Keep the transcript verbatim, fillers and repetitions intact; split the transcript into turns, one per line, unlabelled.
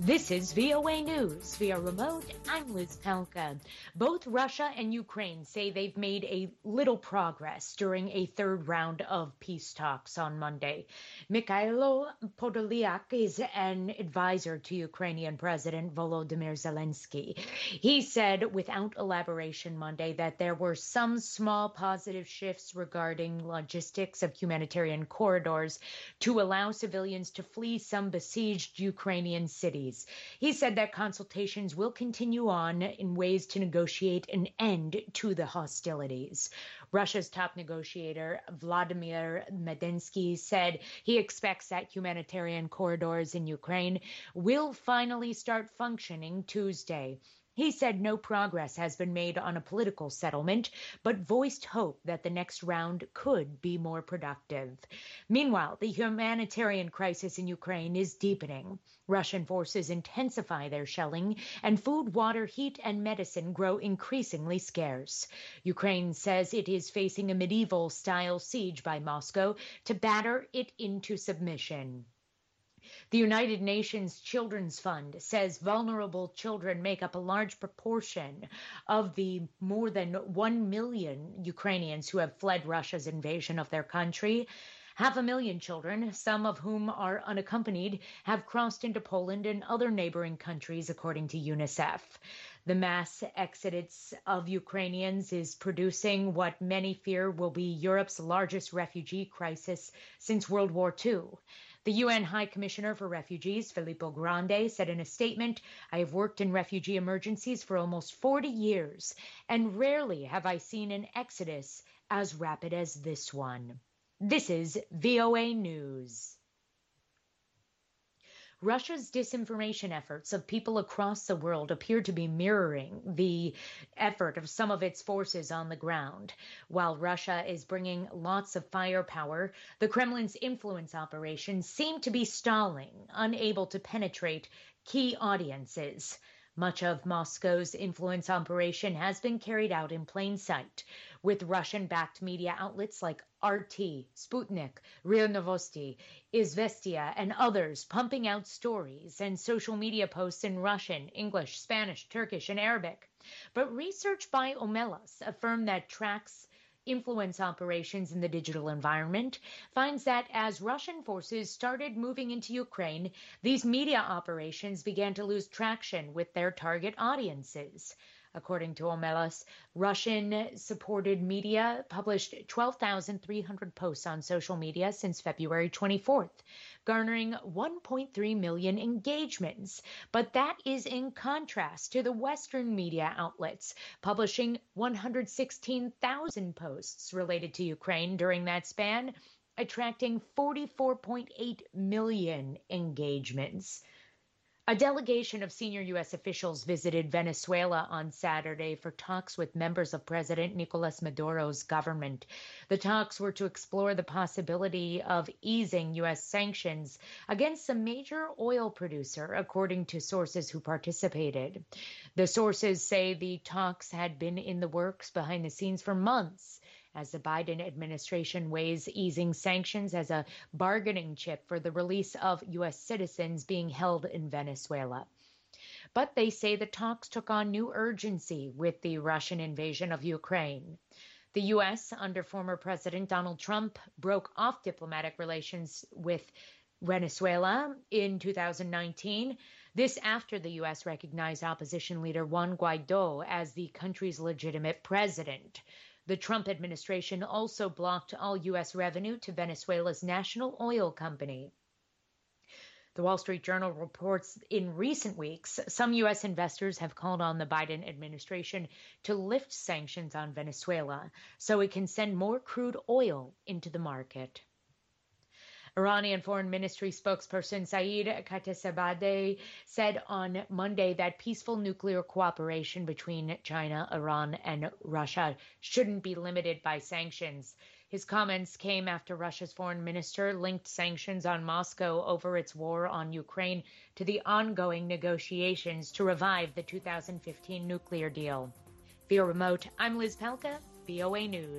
This is V O A News. Via remote, I'm Liz Palka. Both Russia and Ukraine say they've made a little progress during a third round of peace talks on Monday. Mikhailo Podolyak is an advisor to Ukrainian President Volodymyr Zelensky. He said without elaboration Monday that there were some small positive shifts regarding logistics of humanitarian corridors to allow civilians to flee some besieged Ukrainian cities. He said that consultations will continue on in ways to negotiate an end to the hostilities. Russia's top negotiator, Vladimir Medinsky, said he expects that humanitarian corridors in Ukraine will finally start functioning Tuesday. He said no progress has been made on a political settlement, but voiced hope that the next round could be more productive. Meanwhile, the humanitarian crisis in Ukraine is deepening. Russian forces intensify their shelling, and food, water, heat, and medicine grow increasingly scarce. Ukraine says it is facing a medieval-style siege by Moscow to batter it into submission. The United Nations Children's Fund says vulnerable children make up a large proportion of the more than one million Ukrainians who have fled Russia's invasion of their country. Half a million children, some of whom are unaccompanied, have crossed into Poland and other neighboring countries, according to UNICEF. The mass exodus of Ukrainians is producing what many fear will be Europe's largest refugee crisis since World War Two. The U N High Commissioner for Refugees, Filippo Grandi, said in a statement, "I have worked in refugee emergencies for almost forty years, and rarely have I seen an exodus as rapid as this one." This is V O A News. Russia's disinformation efforts of people across the world appear to be mirroring the effort of some of its forces on the ground. While Russia is bringing lots of firepower, the Kremlin's influence operations seem to be stalling, unable to penetrate key audiences. Much of Moscow's influence operation has been carried out in plain sight, with Russian-backed media outlets like R T, Sputnik, RIA Novosti, Izvestia, and others pumping out stories and social media posts in Russian, English, Spanish, Turkish, and Arabic. But research by Omelas, a firm that tracks influence operations in the digital environment, finds that as Russian forces started moving into Ukraine, these media operations began to lose traction with their target audiences. According to Omelas, Russian-supported media published twelve thousand three hundred posts on social media since February twenty-fourth, garnering one point three million engagements. But that is in contrast to the Western media outlets publishing one hundred sixteen thousand posts related to Ukraine during that span, attracting forty-four point eight million engagements. A delegation of senior U S officials visited Venezuela on Saturday for talks with members of President Nicolas Maduro's government. The talks were to explore the possibility of easing U S sanctions against a major oil producer, according to sources who participated. The sources say the talks had been in the works behind the scenes for months, as the Biden administration weighs easing sanctions as a bargaining chip for the release of U S citizens being held in Venezuela. But they say the talks took on new urgency with the Russian invasion of Ukraine. The U S, under former President Donald Trump, broke off diplomatic relations with Venezuela in two thousand nineteen. This after the U S recognized opposition leader Juan Guaido as the country's legitimate president. The Trump administration also blocked all U S revenue to Venezuela's national oil company. The Wall Street Journal reports in recent weeks, some U S investors have called on the Biden administration to lift sanctions on Venezuela so it can send more crude oil into the market. Iranian Foreign Ministry spokesperson Saeed Khatibzadeh said on Monday that peaceful nuclear cooperation between China, Iran, and Russia shouldn't be limited by sanctions. His comments came after Russia's foreign minister linked sanctions on Moscow over its war on Ukraine to the ongoing negotiations to revive the two thousand fifteen nuclear deal. Via remote, I'm Liz Palka, V O A News.